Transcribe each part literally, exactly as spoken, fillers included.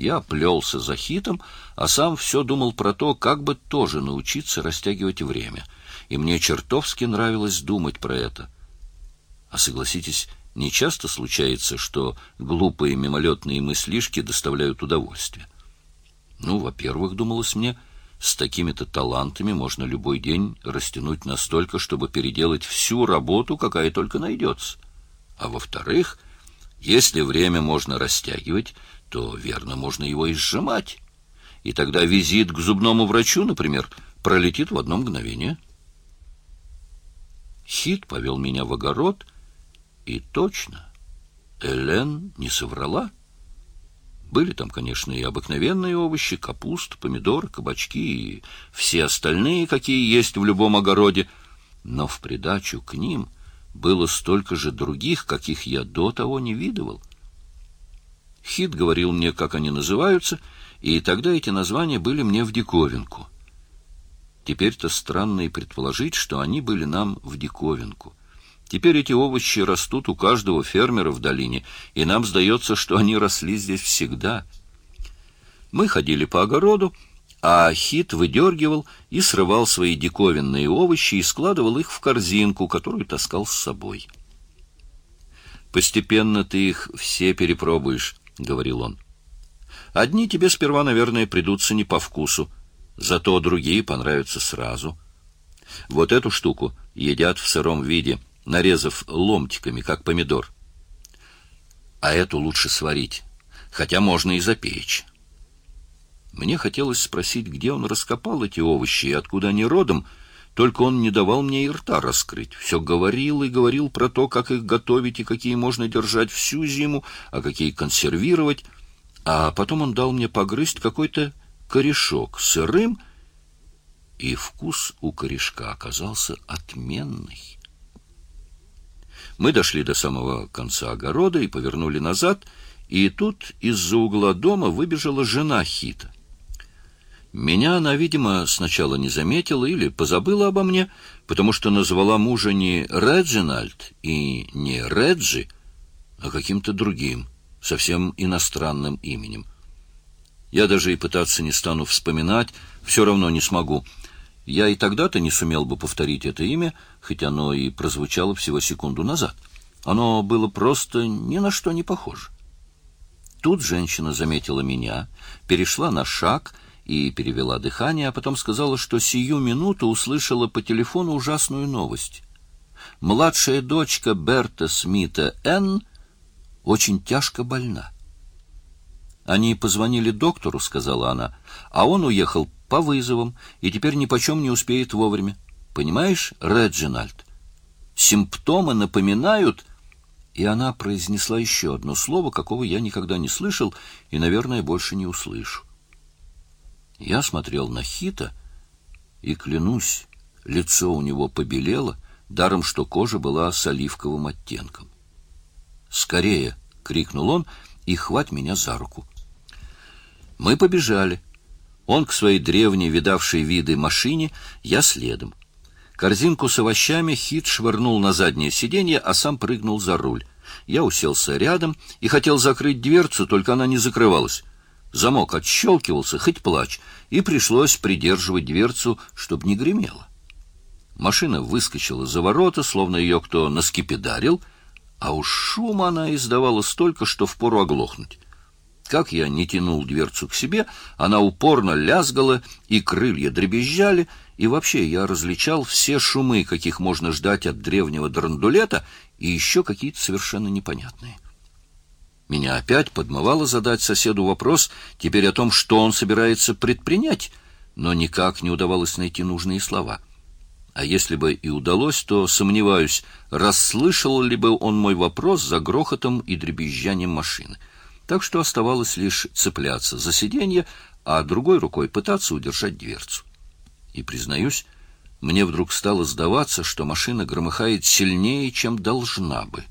Я плелся за Хитом, а сам все думал про то, как бы тоже научиться растягивать время. И мне чертовски нравилось думать про это. А согласитесь, не часто случается, что глупые мимолетные мыслишки доставляют удовольствие. Ну, во-первых, думалось мне, с такими-то талантами можно любой день растянуть настолько, чтобы переделать всю работу, какая только найдется. А во-вторых, если время можно растягивать, то, верно, можно его и сжимать. И тогда визит к зубному врачу, например, пролетит в одно мгновение. Хит повел меня в огород, и точно, Элен не соврала. Были там, конечно, и обыкновенные овощи, капуста, помидоры, кабачки и все остальные, какие есть в любом огороде, но в придачу к ним было столько же других, каких я до того не видывал. Хит говорил мне, как они называются, и тогда эти названия были мне в диковинку. Теперь-то странно и предположить, что они были нам в диковинку. Теперь эти овощи растут у каждого фермера в долине, и нам сдается, что они росли здесь всегда. Мы ходили по огороду, а Хит выдергивал и срывал свои диковинные овощи и складывал их в корзинку, которую таскал с собой. «Постепенно ты их все перепробуешь», — говорил он. «Одни тебе сперва, наверное, придутся не по вкусу, зато другие понравятся сразу. Вот эту штуку едят в сыром виде, нарезав ломтиками, как помидор. А эту лучше сварить, хотя можно и запечь». Мне хотелось спросить, где он раскопал эти овощи и откуда они родом, только он не давал мне и рта раскрыть. Все говорил и говорил про то, как их готовить и какие можно держать всю зиму, а какие консервировать. А потом он дал мне погрызть какой-то корешок сырым, и вкус у корешка оказался отменный. Мы дошли до самого конца огорода и повернули назад, и тут из-за угла дома выбежала жена Хита. Меня она, видимо, сначала не заметила или позабыла обо мне, потому что назвала мужа не Реджинальд и не Реджи, а каким-то другим, совсем иностранным именем. Я даже и пытаться не стану вспоминать, все равно не смогу. Я и тогда-то не сумел бы повторить это имя, хоть оно и прозвучало всего секунду назад. Оно было просто ни на что не похоже. Тут женщина заметила меня, перешла на шаг и перевела дыхание, а потом сказала, что сию минуту услышала по телефону ужасную новость. Младшая дочка Берта Смита Энн очень тяжко больна. Они позвонили доктору, сказала она, а он уехал по вызовам и теперь нипочем не успеет вовремя. Понимаешь, Реджинальд, симптомы напоминают... И она произнесла еще одно слово, какого я никогда не слышал и, наверное, больше не услышу. Я смотрел на Хита, и, клянусь, лицо у него побелело, даром что кожа была с оливковым оттенком. «Скорее!» — крикнул он, и хвать меня за руку. Мы побежали. Он к своей древней, видавшей виды машине, я следом. Корзинку с овощами Хит швырнул на заднее сиденье, а сам прыгнул за руль. Я уселся рядом и хотел закрыть дверцу, только она не закрывалась. Замок отщелкивался, хоть плачь, и пришлось придерживать дверцу, чтобы не гремело. Машина выскочила за ворота, словно ее кто наскипидарил, а уж шума она издавала столько, что впору оглохнуть. Как я не тянул дверцу к себе, она упорно лязгала, и крылья дребезжали, и вообще я различал все шумы, каких можно ждать от древнего драндулета, и еще какие-то совершенно непонятные. Меня опять подмывало задать соседу вопрос теперь о том, что он собирается предпринять, но никак не удавалось найти нужные слова. А если бы и удалось, то, сомневаюсь, расслышал ли бы он мой вопрос за грохотом и дребезжанием машины. Так что оставалось лишь цепляться за сиденье, а другой рукой пытаться удержать дверцу. И, признаюсь, мне вдруг стало сдаваться, что машина громыхает сильнее, чем должна бы.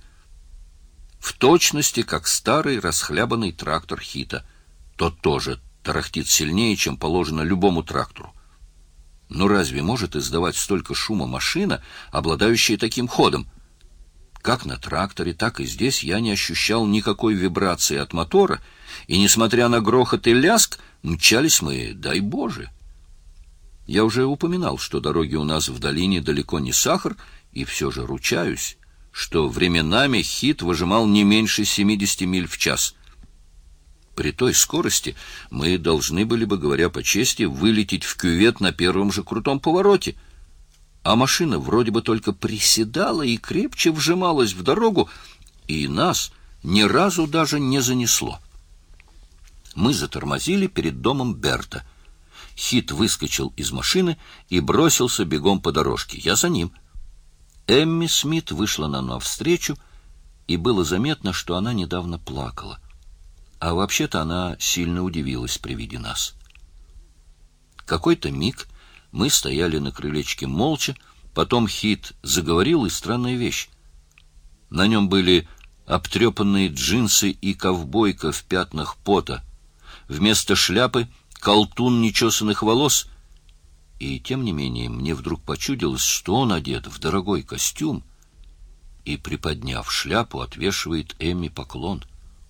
В точности, как старый расхлябанный трактор Хита. Тот тоже тарахтит сильнее, чем положено любому трактору. Но разве может издавать столько шума машина, обладающая таким ходом? Как на тракторе, так и здесь я не ощущал никакой вибрации от мотора, И, несмотря на грохот и лязг, мчались мы, дай Боже. Я уже упоминал, что дороги у нас в долине далеко не сахар, и все же ручаюсь, что временами Хит выжимал не меньше семидесяти миль в час. При той скорости мы должны были бы, говоря по чести, вылететь в кювет на первом же крутом повороте. А машина вроде бы только приседала и крепче вжималась в дорогу, и нас ни разу даже не занесло. Мы затормозили перед домом Берта. Хит выскочил из машины и бросился бегом по дорожке. Я за ним. Эмми Смит вышла нам навстречу, и было заметно, что она недавно плакала. А вообще-то она сильно удивилась при виде нас. Какой-то миг мы стояли на крылечке молча, потом Хит заговорил, и странная вещь. На нем были обтрепанные джинсы и ковбойка в пятнах пота. Вместо шляпы колтун нечесанных волос. И тем не менее мне вдруг почудилось, что он одет в дорогой костюм и, приподняв шляпу, отвешивает Эмми поклон.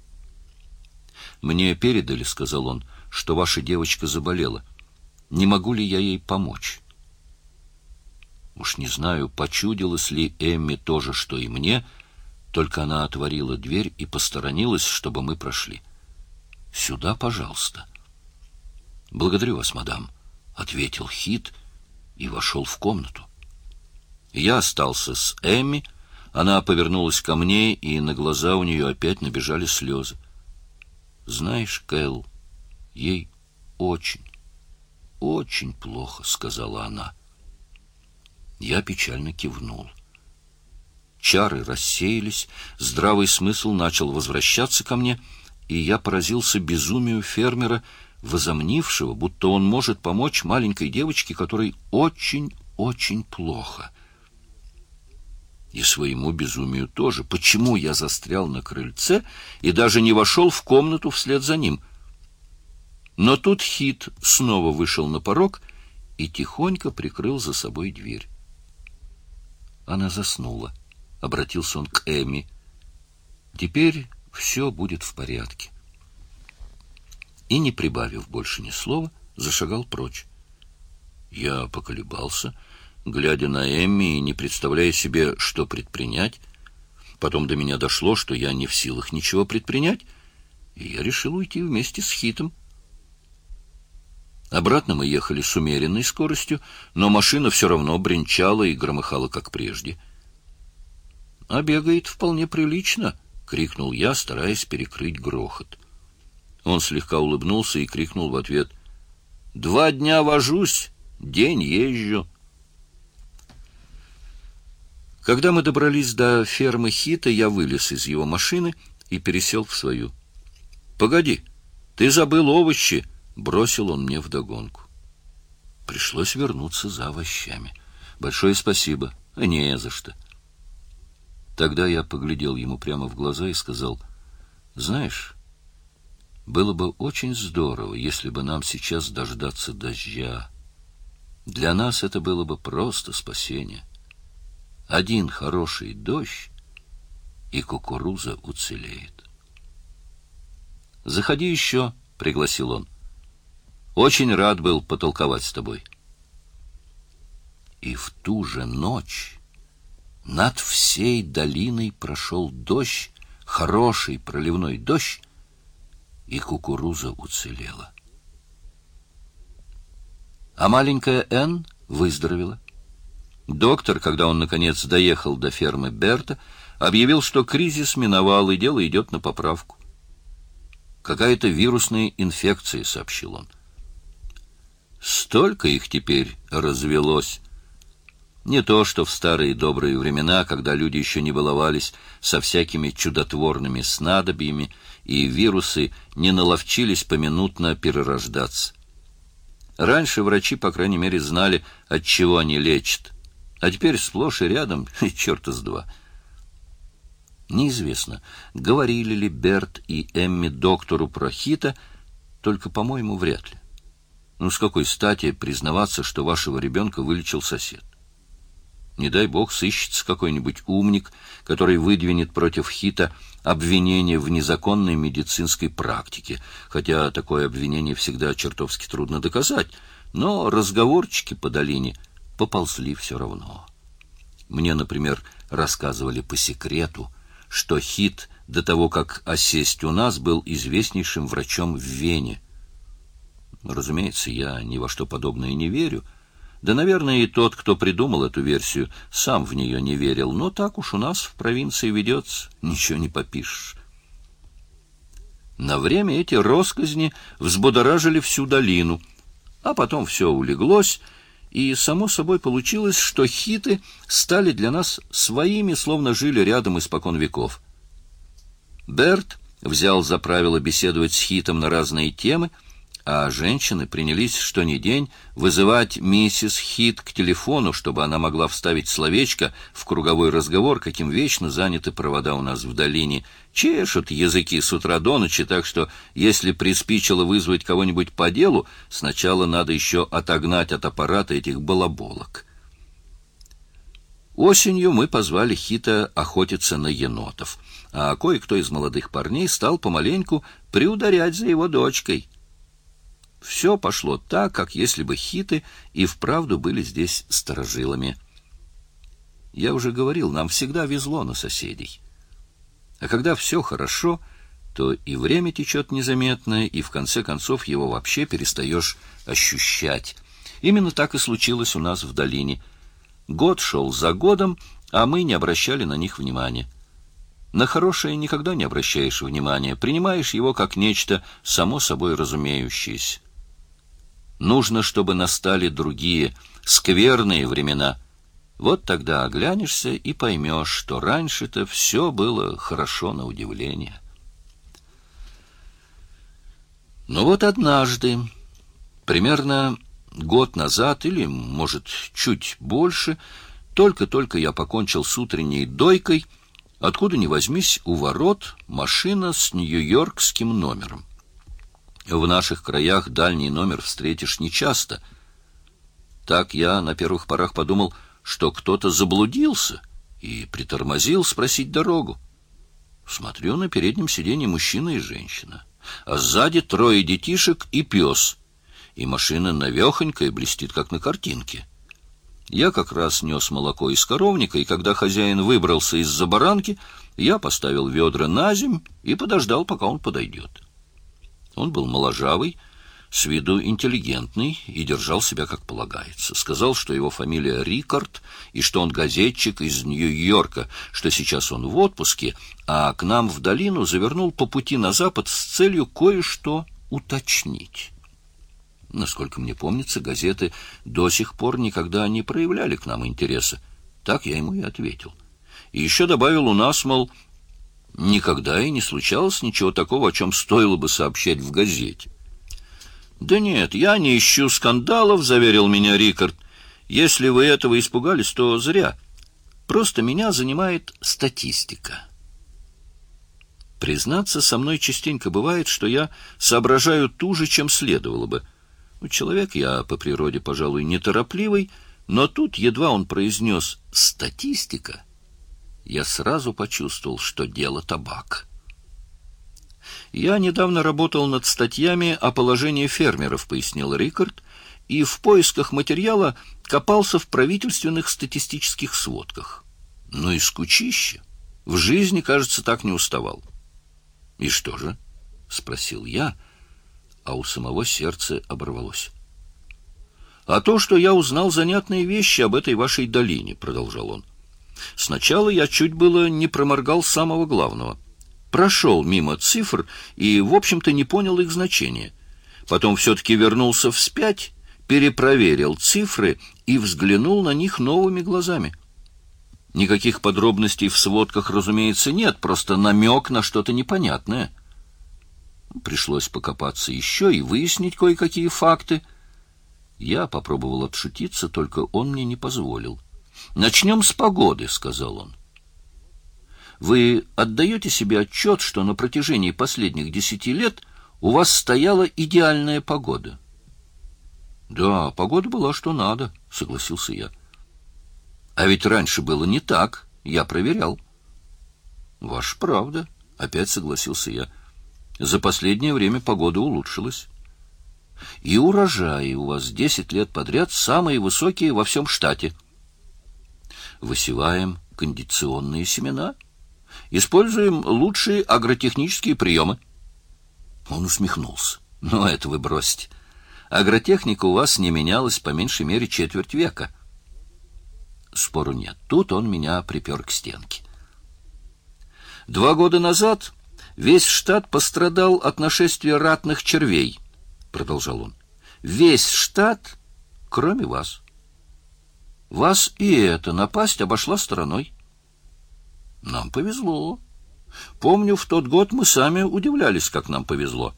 «Мне передали, — сказал он, — что ваша девочка заболела. Не могу ли я ей помочь?» Уж не знаю, почудилось ли Эмми то же, что и мне, только она отворила дверь и посторонилась, чтобы мы прошли. «Сюда, пожалуйста». «Благодарю вас, мадам», — ответил Хит и вошел в комнату. Я остался с Эмми, она повернулась ко мне, и на глаза у нее опять набежали слезы. «Знаешь, Кэл, ей очень, очень плохо», — сказала она. Я печально кивнул. Чары рассеялись, здравый смысл начал возвращаться ко мне, и я поразился безумию фермера, возомнившего, будто он может помочь маленькой девочке, которой очень-очень плохо. И своему безумию тоже. Почему я застрял на крыльце и даже не вошел в комнату вслед за ним? Но тут Хит снова вышел на порог и тихонько прикрыл за собой дверь. Она заснула. Обратился он к Эмми. Теперь все будет в порядке. И, не прибавив больше ни слова, зашагал прочь. Я поколебался, глядя на Эмми и не представляя себе, что предпринять. Потом до меня дошло, что я не в силах ничего предпринять, и я решил уйти вместе с Хитом. Обратно мы ехали с умеренной скоростью, но машина все равно бренчала и громыхала, как прежде. «А бегает вполне прилично», — крикнул я, стараясь перекрыть грохот. Он слегка улыбнулся и крикнул в ответ: «Два дня вожусь, день езжу». Когда мы добрались до фермы Хита, я вылез из его машины и пересел в свою. «Погоди, ты забыл овощи!» — бросил он мне вдогонку. Пришлось вернуться за овощами. «Большое спасибо». «Не за что». Тогда я поглядел ему прямо в глаза и сказал: «Знаешь, было бы очень здорово, если бы нам сейчас дождаться дождя. Для нас это было бы просто спасение. Один хороший дождь, и кукуруза уцелеет». «Заходи еще», — пригласил он. «Очень рад был потолковать с тобой». И в ту же ночь над всей долиной прошел дождь, хороший проливной дождь, и кукуруза уцелела. А маленькая Энн выздоровела. Доктор, когда он, наконец, доехал до фермы Берта, объявил, что кризис миновал, и дело идет на поправку. «Какая-то вирусная инфекция», — сообщил он. «Столько их теперь развелось. Не то, что в старые добрые времена, когда люди еще не баловались со всякими чудотворными снадобьями, и вирусы не наловчились поминутно перерождаться. Раньше врачи, по крайней мере, знали, от чего они лечат, а теперь сплошь и рядом, и черта с два». Неизвестно, говорили ли Берт и Эмми доктору про Хита, только, по-моему, вряд ли. Ну, с какой стати признаваться, что вашего ребенка вылечил сосед? Не дай бог сыщется какой-нибудь умник, который выдвинет против Хита обвинение в незаконной медицинской практике, хотя такое обвинение всегда чертовски трудно доказать, но разговорчики по долине поползли все равно. Мне, например, рассказывали по секрету, что Хит до того, как осесть у нас, был известнейшим врачом в Вене. Разумеется, я ни во что подобное не верю. Да, наверное, и тот, кто придумал эту версию, сам в нее не верил. Но так уж у нас в провинции ведется, ничего не попишешь. На время эти россказни взбудоражили всю долину, а потом все улеглось, и само собой получилось, что Хиты стали для нас своими, словно жили рядом испокон веков. Берт взял за правило беседовать с Хитом на разные темы, а женщины принялись что ни день вызывать миссис Хит к телефону, чтобы она могла вставить словечко в круговой разговор, каким вечно заняты провода у нас в долине. Чешут языки с утра до ночи, так что, если приспичило вызвать кого-нибудь по делу, сначала надо еще отогнать от аппарата этих балаболок. Осенью мы позвали Хита охотиться на енотов, а кое-кто из молодых парней стал помаленьку приударять за его дочкой. Все пошло так, как если бы Хиты и вправду были здесь старожилами. Я уже говорил, нам всегда везло на соседей. А когда все хорошо, то и время течет незаметно, и в конце концов его вообще перестаешь ощущать. Именно так и случилось у нас в долине. Год шел за годом, а мы не обращали на них внимания. На хорошее никогда не обращаешь внимания, принимаешь его как нечто само собой разумеющееся. Нужно, чтобы настали другие, скверные времена. Вот тогда оглянешься и поймешь, что раньше-то все было хорошо на удивление. Но вот однажды, примерно год назад, или, может, чуть больше, только-только я покончил с утренней дойкой, откуда ни возьмись у ворот машина с нью-йоркским номером. В наших краях дальний номер встретишь нечасто. Так я на первых порах подумал, что кто-то заблудился, и притормозил спросить дорогу. Смотрю, на переднем сиденье мужчина и женщина, а сзади трое детишек и пес, и машина навехонькая, блестит, как на картинке. Я как раз нес молоко из коровника, и когда хозяин выбрался из-за баранки, я поставил ведра на земь и подождал, пока он подойдет. Он был моложавый, с виду интеллигентный и держал себя как полагается. Сказал, что его фамилия Рикард и что он газетчик из Нью-Йорка, что сейчас он в отпуске, а к нам в долину завернул по пути на запад с целью кое-что уточнить. Насколько мне помнится, газеты до сих пор никогда не проявляли к нам интереса. Так я ему и ответил. И еще добавил у нас, мол, никогда и не случалось ничего такого, о чем стоило бы сообщать в газете. «Да нет, я не ищу скандалов», — заверил меня Рикард. «Если вы этого испугались, то зря. Просто меня занимает статистика». Признаться, со мной частенько бывает, что я соображаю туже, чем следовало бы. Человек я по природе, пожалуй, неторопливый, но тут едва он произнес «статистика», я сразу почувствовал, что дело табак. «Я недавно работал над статьями о положении фермеров», — пояснил Рикард, «и в поисках материала копался в правительственных статистических сводках. Ну и скучище. В жизни, кажется, так не уставал». «И что же?» — спросил я, а у самого сердце оборвалось. «А то, что я узнал занятные вещи об этой вашей долине», — продолжал он. «Сначала я чуть было не проморгал самого главного. Прошел мимо цифр и, в общем-то, не понял их значения. Потом все-таки вернулся вспять, перепроверил цифры и взглянул на них новыми глазами. Никаких подробностей в сводках, разумеется, нет, просто намек на что-то непонятное. Пришлось покопаться еще и выяснить кое-какие факты. Я попробовал отшутиться, только он мне не позволил. «Начнем с погоды», — сказал он. «Вы отдаете себе отчет, что на протяжении последних десяти лет у вас стояла идеальная погода?» «Да, погода была что надо», — согласился я. А ведь раньше было не так, я проверял. Ваша правда, опять согласился я. За последнее время погода улучшилась. И урожаи у вас десять лет подряд самые высокие во всем штате. Высеваем кондиционные семена, используем лучшие агротехнические приемы. Он усмехнулся. Ну, это вы бросьте. Агротехника у вас не менялась по меньшей мере четверть века. Спору нет. Тут он меня припер к стенке. Два года назад весь штат пострадал от нашествия ратных червей, продолжал он. Весь штат, кроме вас. Вас и эта напасть обошла стороной. Нам повезло. Помню, в тот год мы сами удивлялись, как нам повезло.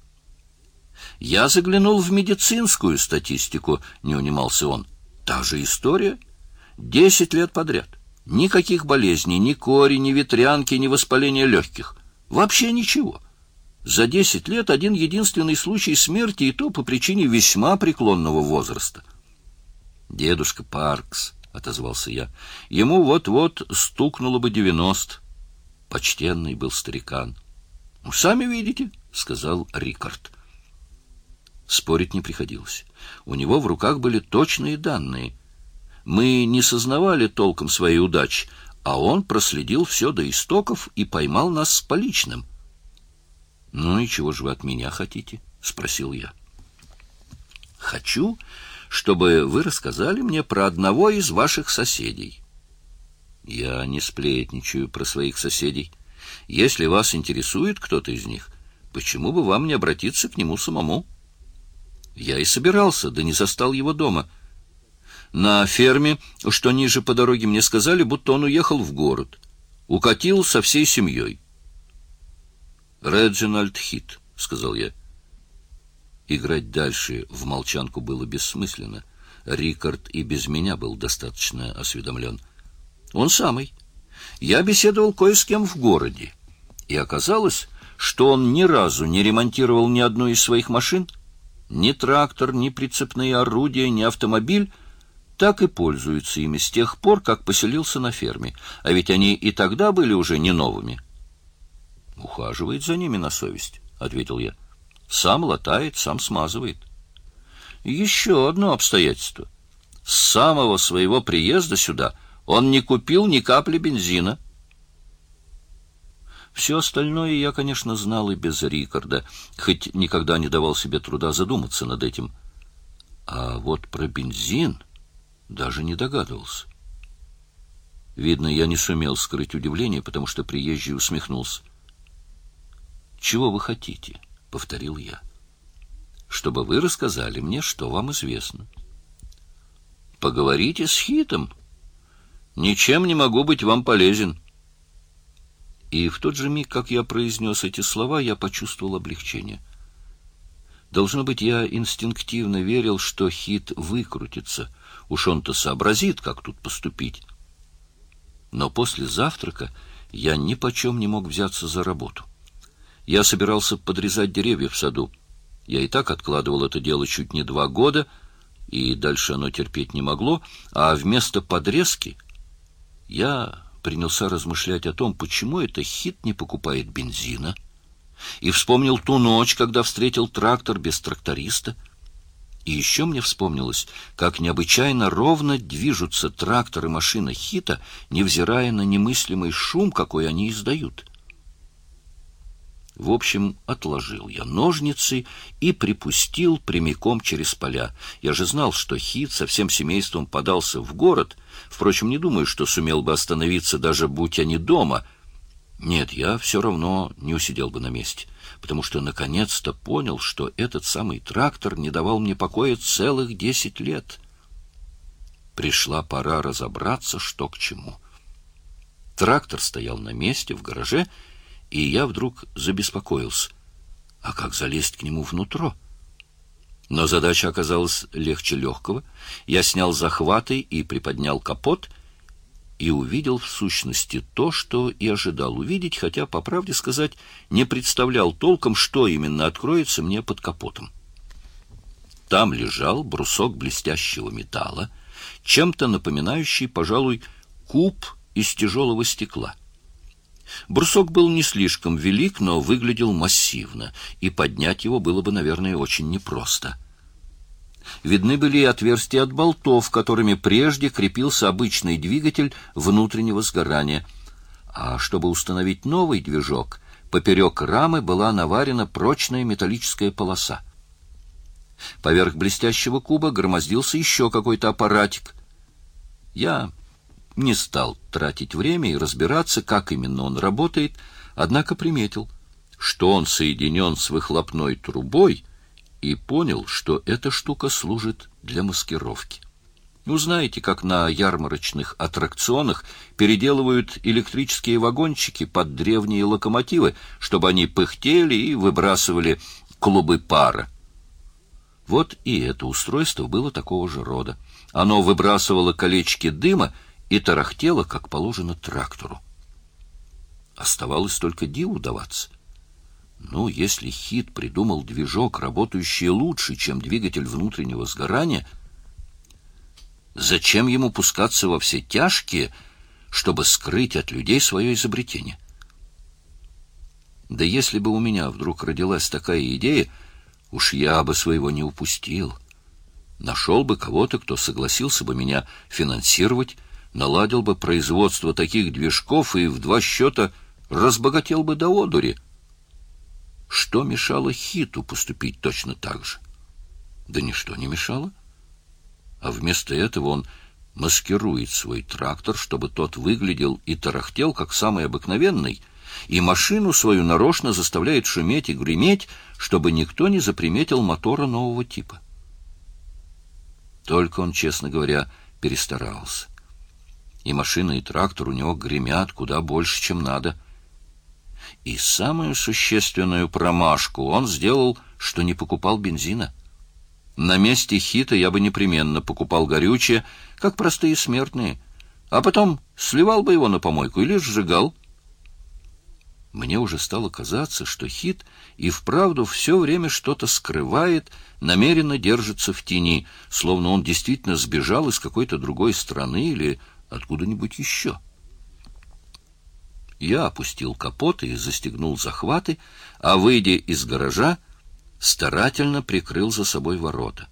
Я заглянул в медицинскую статистику, не унимался он. Та же история. Десять лет подряд. Никаких болезней, ни кори, ни ветрянки, ни воспаления легких. Вообще ничего. За десять лет один единственный случай смерти, и то по причине весьма преклонного возраста. «Дедушка Паркс», — отозвался я, — «ему вот-вот стукнуло бы девяносто». Почтенный был старикан. «Ну, сами видите», — сказал Рикард. Спорить не приходилось. У него в руках были точные данные. Мы не сознавали толком своей удачи, а он проследил все до истоков и поймал нас с поличным. «Ну и чего же вы от меня хотите?» — спросил я. «Хочу, чтобы вы рассказали мне про одного из ваших соседей». «Я не сплетничаю про своих соседей. Если вас интересует кто-то из них, почему бы вам не обратиться к нему самому?» Я и собирался, да не застал его дома. На ферме, что ниже по дороге, мне сказали, будто он уехал в город. Укатил со всей семьей. «Реджинальд Хит», — сказал я. Играть дальше в молчанку было бессмысленно. Рикард и без меня был достаточно осведомлен. «Он самый. Я беседовал кое с кем в городе, и оказалось, что он ни разу не ремонтировал ни одну из своих машин. Ни трактор, ни прицепные орудия, ни автомобиль так и пользуются ими с тех пор, как поселился на ферме, а ведь они и тогда были уже не новыми». «Ухаживает за ними на совесть», — ответил я. «Сам латает, сам смазывает». «Еще одно обстоятельство. С самого своего приезда сюда он не купил ни капли бензина». Все остальное я, конечно, знал и без Рикарда, хоть никогда не давал себе труда задуматься над этим. А вот про бензин даже не догадывался. Видно, я не сумел скрыть удивление, потому что приезжий усмехнулся. «Чего вы хотите?» — повторил я. «Чтобы вы рассказали мне, что вам известно». «Поговорите с Хитом. Ничем не могу быть вам полезен». И в тот же миг, как я произнес эти слова, я почувствовал облегчение. Должно быть, я инстинктивно верил, что Хит выкрутится. Уж он-то сообразит, как тут поступить. Но после завтрака я нипочем не мог взяться за работу. Я собирался подрезать деревья в саду. Я и так откладывал это дело чуть не два года, и дальше оно терпеть не могло, а вместо подрезки я принялся размышлять о том, почему это Хит не покупает бензина, и вспомнил ту ночь, когда встретил трактор без тракториста. И еще мне вспомнилось, как необычайно ровно движутся трактор и машина Хита, невзирая на немыслимый шум, какой они издают. В общем, отложил я ножницы и припустил прямиком через поля. Я же знал, что Хит со всем семейством подался в город. Впрочем, не думаю, что сумел бы остановиться, даже будь они дома. Нет, я все равно не усидел бы на месте, потому что наконец-то понял, что этот самый трактор не давал мне покоя целых десять лет. Пришла пора разобраться, что к чему. Трактор стоял на месте в гараже, и я вдруг забеспокоился. А как залезть к нему внутрь? Но задача оказалась легче легкого. Я снял захваты и приподнял капот, и увидел в сущности то, что и ожидал увидеть, хотя, по правде сказать, не представлял толком, что именно откроется мне под капотом. Там лежал брусок блестящего металла, чем-то напоминающий, пожалуй, куб из тяжелого стекла. Брусок был не слишком велик, но выглядел массивно, и поднять его было бы, наверное, очень непросто. Видны были и отверстия от болтов, которыми прежде крепился обычный двигатель внутреннего сгорания. А чтобы установить новый движок, поперек рамы была наварена прочная металлическая полоса. Поверх блестящего куба громоздился еще какой-то аппаратик. Я не стал тратить время и разбираться, как именно он работает, однако приметил, что он соединен с выхлопной трубой, и понял, что эта штука служит для маскировки. Ну, знаете, как на ярмарочных аттракционах переделывают электрические вагончики под древние локомотивы, чтобы они пыхтели и выбрасывали клубы пара. Вот и это устройство было такого же рода. Оно выбрасывало колечки дыма и тарахтело, как положено трактору. Оставалось только диву даваться. Ну, если Хит придумал движок, работающий лучше, чем двигатель внутреннего сгорания, зачем ему пускаться во все тяжкие, чтобы скрыть от людей свое изобретение? Да если бы у меня вдруг родилась такая идея, уж я бы своего не упустил. Нашел бы кого-то, кто согласился бы меня финансировать, наладил бы производство таких движков и в два счета разбогател бы до одури. Что мешало Хиту поступить точно так же? Да ничто не мешало. А вместо этого он маскирует свой трактор, чтобы тот выглядел и тарахтел, как самый обыкновенный, и машину свою нарочно заставляет шуметь и греметь, чтобы никто не заприметил мотора нового типа. Только он, честно говоря, перестарался. И машина, и трактор у него гремят куда больше, чем надо. И самую существенную промашку он сделал, что не покупал бензина. На месте Хита я бы непременно покупал горючее, как простые смертные, а потом сливал бы его на помойку или сжигал. Мне уже стало казаться, что Хит и вправду все время что-то скрывает, намеренно держится в тени, словно он действительно сбежал из какой-то другой страны или откуда-нибудь еще. Я опустил капот и застегнул захваты, а, выйдя из гаража, старательно прикрыл за собой ворота.